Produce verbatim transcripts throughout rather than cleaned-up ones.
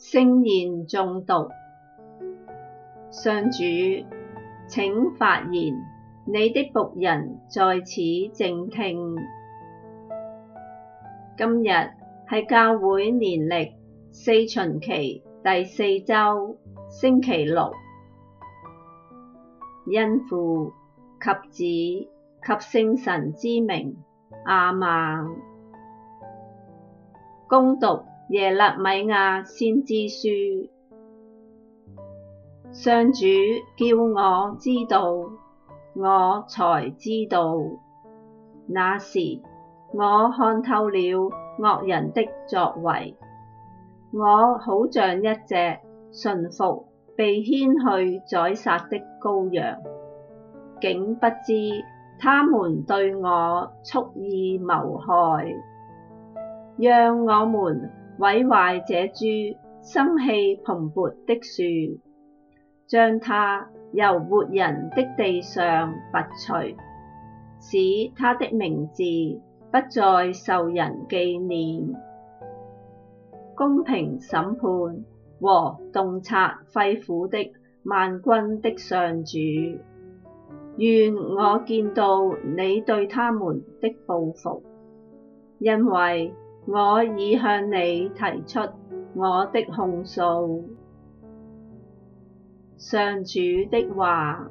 聖言誦讀。上主，請發言，你的僕人在此靜聽。今日係教會年曆四旬期第四週星期六，因父及子及聖神之名，阿們。恭讀耶肋米亞先知書。上主叫我知道，我才知道。那時，我看透了惡人的作為。我好像一隻馴服被牽去宰殺的羔羊，竟不知他們對我蓄意謀害。讓我們毀壞這株生氣蓬勃的樹，將它由活人的地上拔除，使它的名字不再受人紀念。公平審判和洞察肺腑的萬軍的上主，願我見到你對他們的報復，因為我已向你提出我的控訴。上主的話。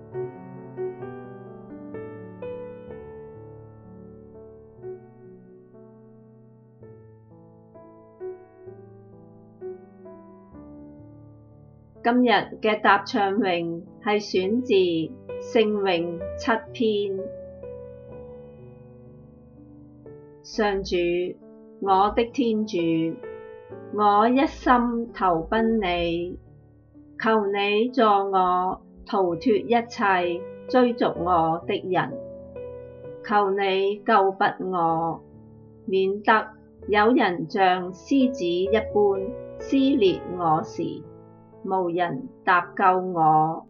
今日嘅答唱詠係選自聖詠七篇。上主，我的天主，我一心投奔你，求你助我逃脫一切追逐我的人，求你救拔我，免得有人像獅子一般撕裂我時，無人搭救我。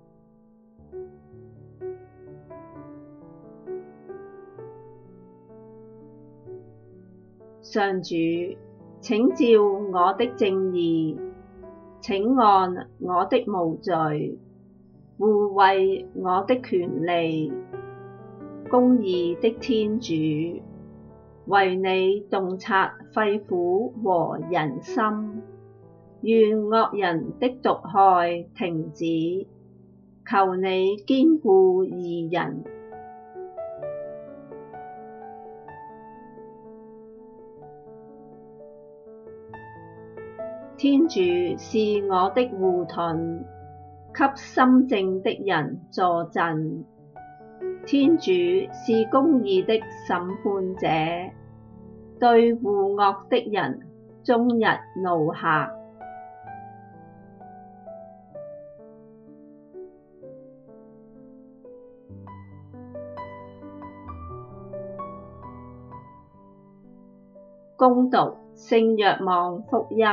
上主，請照我的正義，請按我的無罪，護衛我的權利。公義的天主，惟你洞察肺腑和人心，願惡人的毒害停止，求你堅固義人。天主是我的護盾，給心正的人坐鎮。天主是公義的審判者，對護惡的人終日怒嚇。恭讀聖若望福音。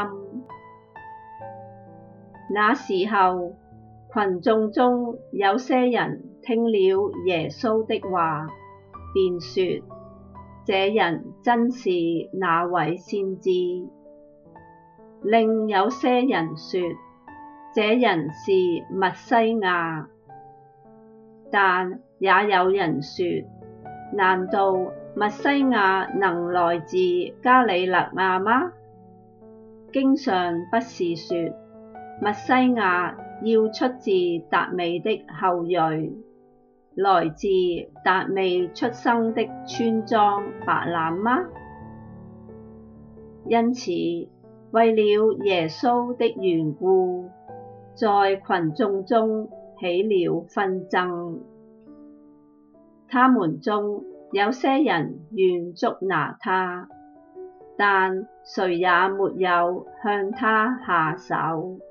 那時候，群眾中有些人聽了耶穌的話，便說：這人真是那位先知。另有些人說：這人是默西亞。但也有人說：難道默西亞能來自加里肋亞嗎？經上不是說，默西亞要出自達味的後裔，來自達味出生的村莊白冷嗎？因此，為了耶穌的緣故，在群眾中起了紛爭。他們中有些人願捉拿他，但誰也沒有向他下手。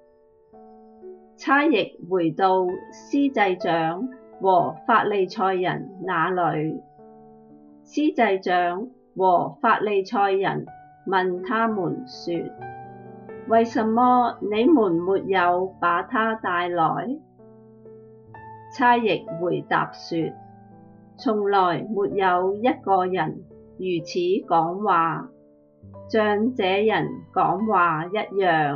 差役回到司祭長和法利賽人那裏，司祭長和法利賽人問他們說：為什麼你們沒有把他帶來？差役回答說：從來沒有一個人如此講話。 像這人講話一樣。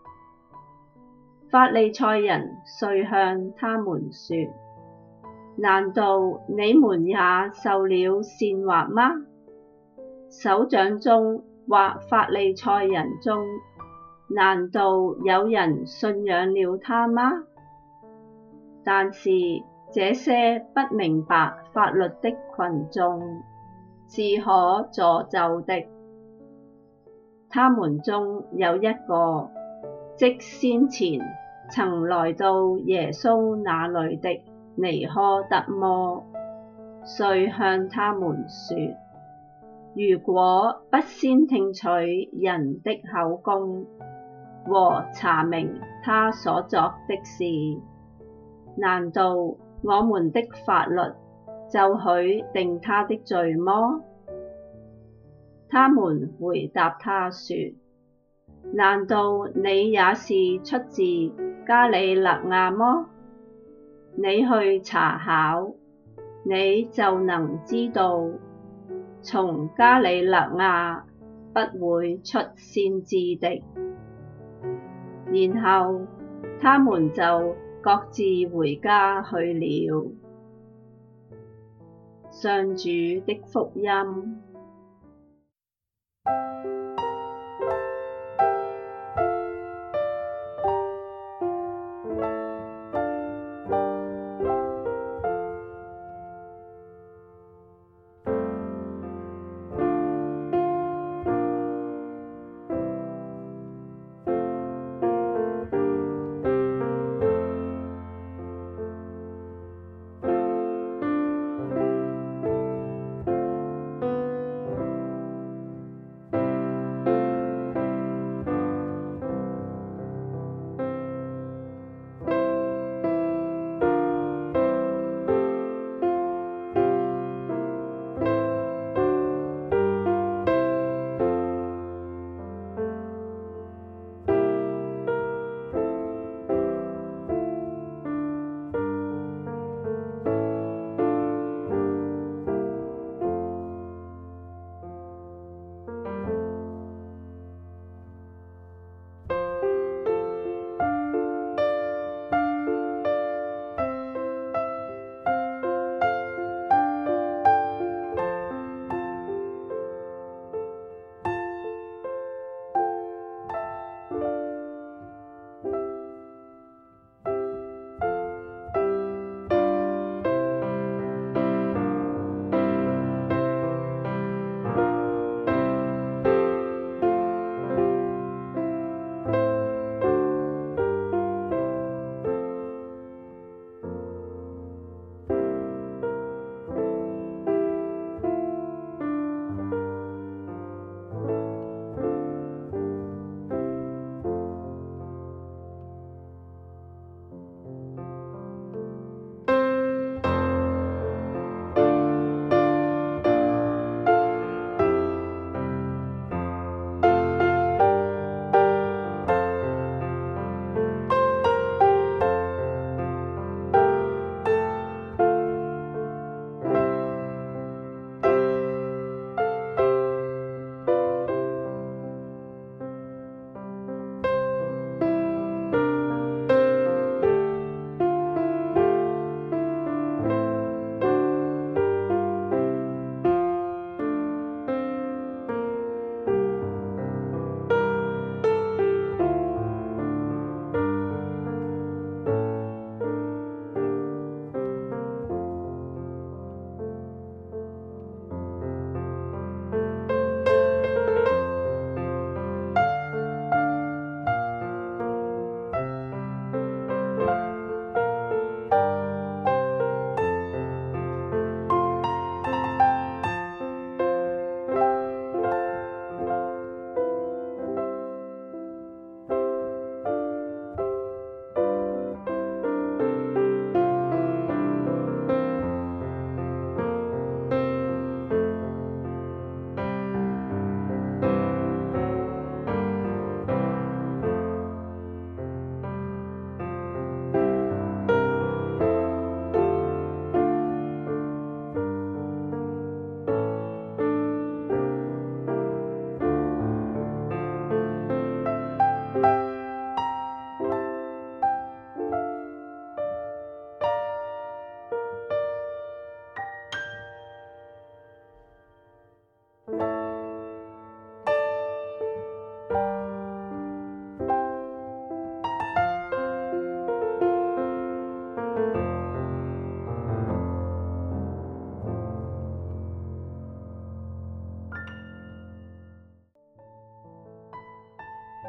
法利賽人遂向他們說：難道你們也受了煽惑嗎？首長中或法利賽人中，難道有人信仰了他嗎？但是這些不明白法律的群眾，是可詛咒的。他們中有一個，即先前曾來到耶穌那裏的尼苛德摩，遂向他們說：如果不先聽取人的口供，和查明他所作的事，難道我們的法律就許定他的罪麼？他們回答他說：難道你也是出自加里肋亞麼？你去查考，你就能知道，從加里肋亞不會出先知的。然後他們就各自回家去了。上主的福音。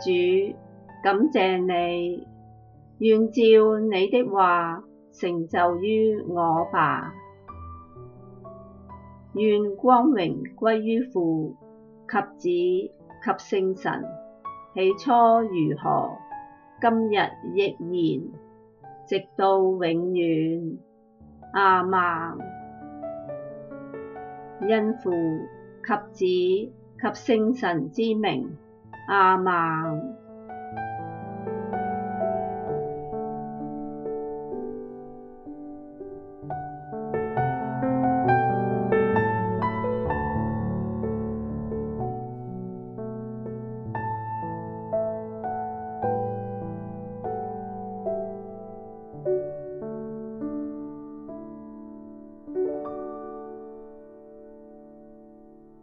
主，感謝你，願照你的話成就於我吧。願光榮歸於父及子及聖神，起初如何，今日亦然，直到永遠。阿們。因父及子及聖神之名。阿們。